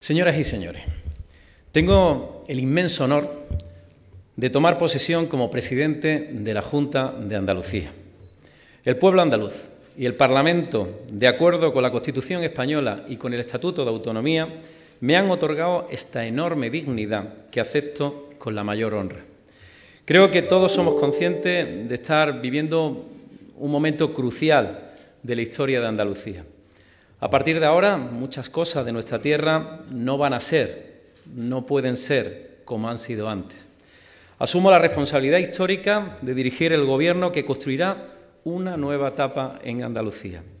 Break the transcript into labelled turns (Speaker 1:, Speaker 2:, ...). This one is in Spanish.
Speaker 1: Señoras y señores, tengo el inmenso honor de tomar posesión como presidente de la Junta de Andalucía. El pueblo andaluz y el Parlamento, de acuerdo con la Constitución española y con el Estatuto de Autonomía, me han otorgado esta enorme dignidad que acepto con la mayor honra. Creo que todos somos conscientes de estar viviendo un momento crucial de la historia de Andalucía. A partir de ahora, muchas cosas de nuestra tierra no van a ser, no pueden ser como han sido antes. Asumo la responsabilidad histórica de dirigir el Gobierno que construirá una nueva etapa en Andalucía.